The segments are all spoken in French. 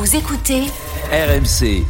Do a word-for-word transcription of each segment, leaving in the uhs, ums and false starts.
Vous écoutez R M C.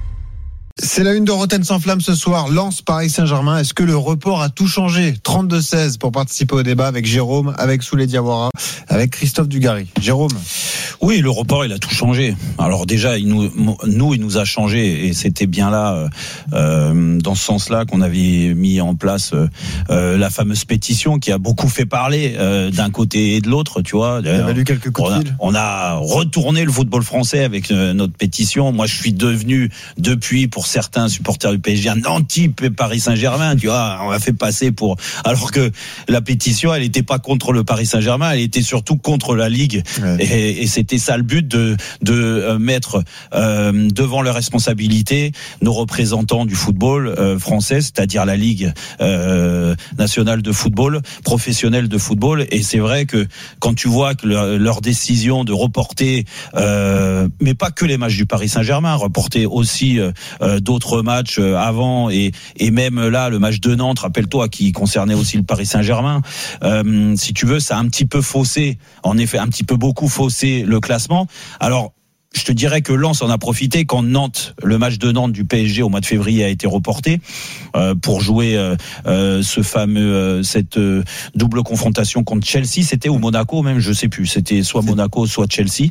C'est la une de Rotten sans flamme ce soir. Lens Paris Saint-Germain. Est-ce que le report a tout changé? trente-deux seize pour participer au débat avec Jérôme, avec Souley Diawara, avec Christophe Dugarry. Jérôme. Oui, le report, il a tout changé. Alors déjà, il nous, nous, il nous a changé, et c'était bien là, euh, dans ce sens-là, qu'on avait mis en place euh, la fameuse pétition qui a beaucoup fait parler euh, d'un côté et de l'autre, tu vois. Il a lu quelques coups de fil. On a retourné le football français avec euh, notre pétition. Moi, je suis devenu depuis, pour certains supporters du P S G, un anti-Paris Saint-Germain, tu vois. On l'a fait passer pour, alors que la pétition, elle n'était pas contre le Paris Saint-Germain, elle était surtout contre la Ligue. Ouais. Et, et c'était ça le but, de, de mettre euh, devant leurs responsabilités nos représentants du football euh, français, c'est-à-dire la Ligue euh, nationale de football, professionnelle de football. Et c'est vrai que quand tu vois que leur, leur décision de reporter, euh, mais pas que les matchs du Paris Saint-Germain, reporter aussi euh, d'autres matchs avant, et, et même là le match de Nantes, rappelle-toi, qui concernait aussi le Paris Saint-Germain, euh, si tu veux, ça a un petit peu faussé, en effet un petit peu beaucoup faussé le classement. Alors je te dirais que Lens en a profité quand Nantes, le match de Nantes du P S G au mois de février a été reporté euh, pour jouer euh, euh, ce fameux euh, cette euh, double confrontation contre Chelsea. C'était ou Monaco même, je sais plus. C'était soit c'est... Monaco, soit Chelsea.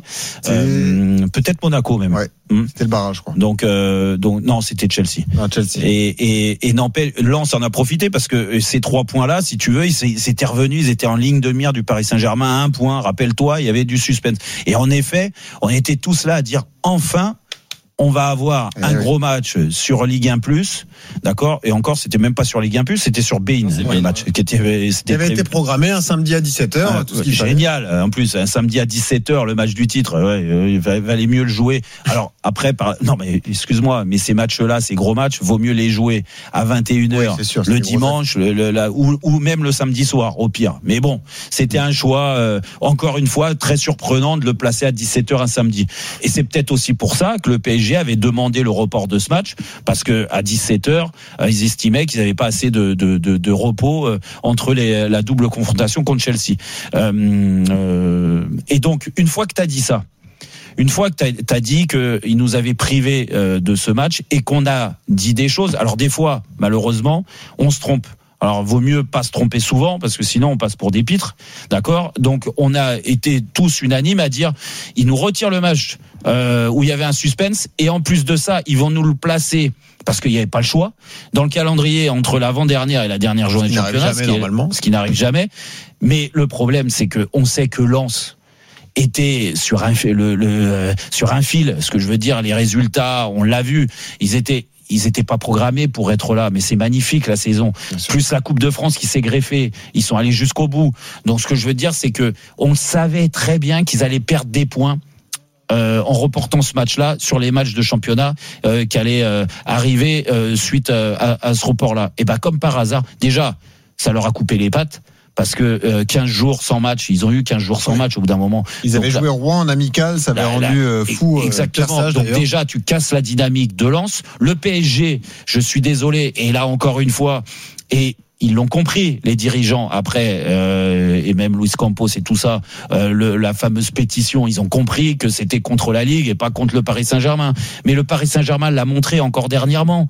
Euh, peut-être Monaco même. Ouais. Hum. C'était le barrage, je crois. Donc, euh, donc non, c'était Chelsea. Ah, Chelsea. Et et et n'empêche, Lens en a profité parce que ces trois points-là, si tu veux, ils s'étaient revenus, ils étaient en ligne de mire du Paris Saint-Germain à un point. Rappelle-toi, il y avait du suspense. Et en effet, on était tous là à dire enfin, on va avoir un oui. gros match sur Ligue un plus, d'accord. Et encore, c'était même pas sur Ligue un plus, c'était sur Bein, le ouais, match qui était, c'était avait prévu. Été programmé un samedi à dix-sept heures. Ah, tout ce génial. Fallait. En plus, un samedi à dix-sept heures, le match du titre. Ouais, il valait mieux le jouer. Alors après, par... non mais excuse-moi, mais ces matchs-là, ces gros matchs, vaut mieux les jouer à vingt et une heures oui, sûr, le dimanche, le, le, la, ou, ou même le samedi soir, au pire. Mais bon, c'était un choix, euh, encore une fois, très surprenant de le placer à dix-sept heures un samedi. Et c'est peut-être aussi pour ça que le P S G avait demandé le report de ce match, parce que à dix-sept heures, euh, ils estimaient qu'ils n'avaient pas assez de, de, de, de repos euh, entre les, la double confrontation contre Chelsea. Euh, euh, et donc, une fois que tu as dit ça, une fois que tu as dit qu'ils nous avaient privés euh, de ce match et qu'on a dit des choses, alors des fois, malheureusement, on se trompe. Alors, vaut mieux pas se tromper souvent, parce que sinon on passe pour des pitres, d'accord. Donc, on a été tous unanimes à dire, ils nous retirent le match euh, où il y avait un suspense, et en plus de ça, ils vont nous le placer, parce qu'il n'y avait pas le choix, dans le calendrier entre l'avant-dernière et la dernière journée de championnat, ce qui, normalement. ce qui n'arrive jamais. Mais le problème, c'est que on sait que Lens était sur un, le, le, sur un fil. Ce que je veux dire, les résultats, on l'a vu, ils étaient Ils n'étaient pas programmés pour être là, mais c'est magnifique la saison. Plus la Coupe de France qui s'est greffée, ils sont allés jusqu'au bout. Donc ce que je veux dire, c'est que on savait très bien qu'ils allaient perdre des points euh, en reportant ce match-là sur les matchs de championnat euh, qui allaient euh, arriver euh, suite euh, à, à ce report-là. Et ben comme par hasard, déjà, ça leur a coupé les pattes. Parce que euh, quinze jours sans match, ils ont eu quinze jours sans match au bout d'un moment. Ils donc, avaient joué Rouen en amical, ça avait là, rendu euh, fou. Exactement. Euh, Persage, donc d'ailleurs. déjà, tu casses la dynamique de Lens. Le P S G, je suis désolé, et là encore une fois, et ils l'ont compris, les dirigeants, après, euh, et même Luis Campos et tout ça, euh, le, la fameuse pétition, ils ont compris que c'était contre la Ligue et pas contre le Paris Saint-Germain. Mais le Paris Saint-Germain l'a montré encore dernièrement.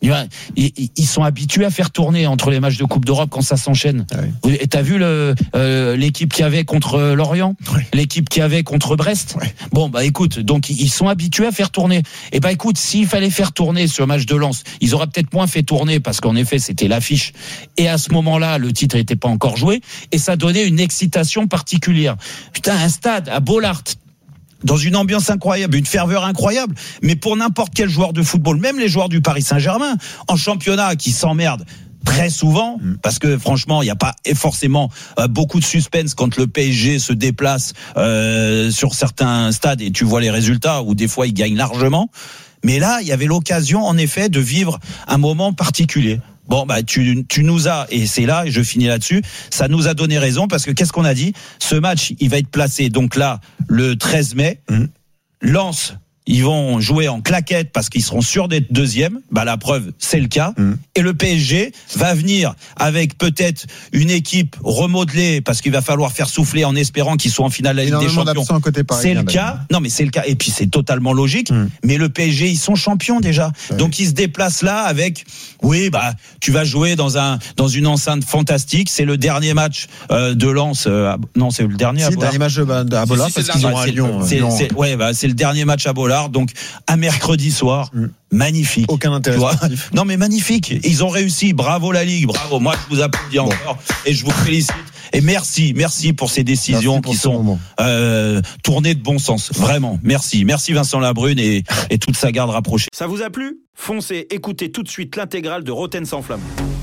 Ils sont habitués à faire tourner entre les matchs de Coupe d'Europe quand ça s'enchaîne. Ah oui. Et t'as vu le, euh, l'équipe qu'il y avait contre Lorient, oui. l'équipe qu'il y avait contre Brest. Oui. Bon bah écoute, donc ils sont habitués à faire tourner. Et bah écoute, s'il fallait faire tourner ce match de Lens, ils auraient peut-être moins fait tourner parce qu'en effet c'était l'affiche. Et à ce moment-là, le titre n'était pas encore joué et ça donnait une excitation particulière. Putain, un stade à Bollaert, dans une ambiance incroyable, une ferveur incroyable, mais pour n'importe quel joueur de football, même les joueurs du Paris Saint-Germain, en championnat, qui s'emmerdent très souvent, parce que franchement, il n'y a pas forcément euh, beaucoup de suspense quand le P S G se déplace euh, sur certains stades, et tu vois les résultats, où des fois ils gagnent largement. Mais là, il y avait l'occasion, en effet, de vivre un moment particulier. Bon, bah, tu, tu nous as, et c'est là, et je finis là-dessus, ça nous a donné raison, parce que qu'est-ce qu'on a dit? Ce match, il va être placé, donc là, le treize mai. Mmh. Lens, ils vont jouer en claquette parce qu'ils seront sûrs d'être deuxième. Bah la preuve, c'est le cas. Mmh. Et le P S G va venir avec peut-être une équipe remodelée parce qu'il va falloir faire souffler en espérant qu'ils soient en finale de la Ligue des Champions. Côté c'est le cas. Non, mais c'est le cas. Et puis c'est totalement logique. Mmh. Mais le P S G, ils sont champions déjà. Ouais. Donc ils se déplacent là avec. Oui, bah tu vas jouer dans un dans une enceinte fantastique. C'est le dernier match euh, de Lens. Euh, non, c'est le dernier. C'est le dernier match à Bollard si, si, parce qu'ils ont à Lyon. C'est, c'est, ouais, bah, c'est le dernier match à Bollard. Donc un mercredi soir. Mmh. Magnifique. Aucun intérêt. Non mais magnifique. Ils ont réussi. Bravo la Ligue. Bravo. Moi je vous applaudis bon. encore et je vous félicite. Et merci, merci pour ces décisions pour qui sont euh, tournées de bon sens. Vraiment. Merci. Merci Vincent Labrune et, et toute sa garde rapprochée. Ça vous a plu ? Foncez, écoutez tout de suite l'intégrale de Roten sans flamme.